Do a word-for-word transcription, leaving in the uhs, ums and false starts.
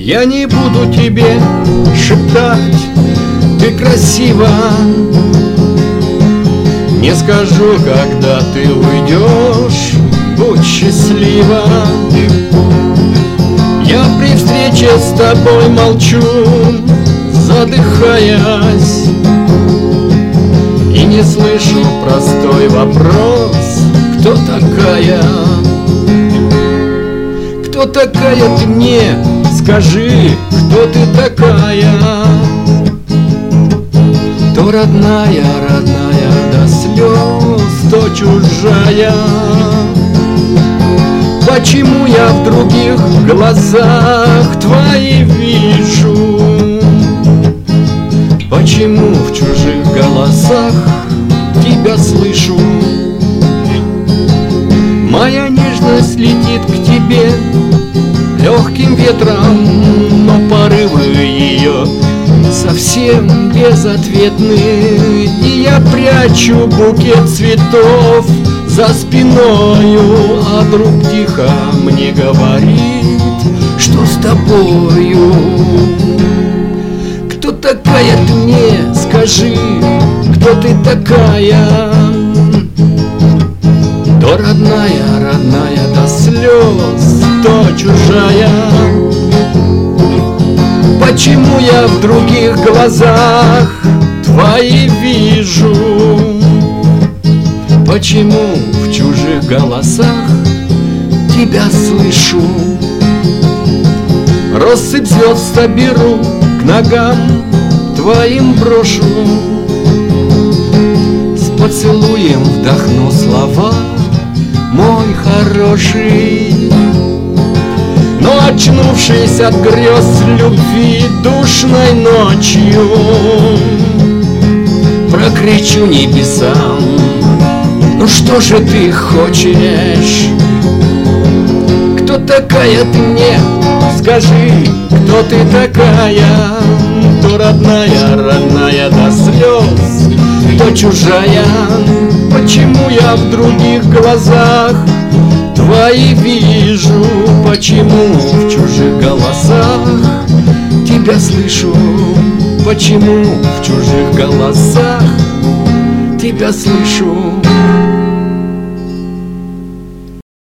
Я не буду тебе шептать: ты красива. Не скажу, когда ты уйдешь, будь счастлива. Я при встрече с тобой молчу, задыхаясь, и не слышу простой вопрос: кто такая? Кто такая ты мне? Скажи, кто ты такая? То родная, родная до слез, то чужая. Почему я в других глазах твои вижу? Почему в чужих голосах тебя слышу? Моя нежность летит к тебе легким ветром, но порывы ее совсем безответны. И я прячу букет цветов за спиною, а друг тихо мне говорит, что с тобою. Кто такая ты мне? Скажи, кто ты такая? То родная, родная до слез, то чужая. Почему я в других глазах твои вижу? Почему в чужих голосах тебя слышу? Россыпь звезд соберу, к ногам твоим брошу, с поцелуем вдохну слова, мой хороший. Но очнувшись от грез любви душной ночью, прокричу небесам: ну что же ты хочешь? Кто такая ты мне? Скажи, кто ты такая? То родная, родная до слез, то чужая. Почему я в других глазах твои вижу? Почему в чужих голосах тебя слышу? Почему в чужих голосах тебя слышу?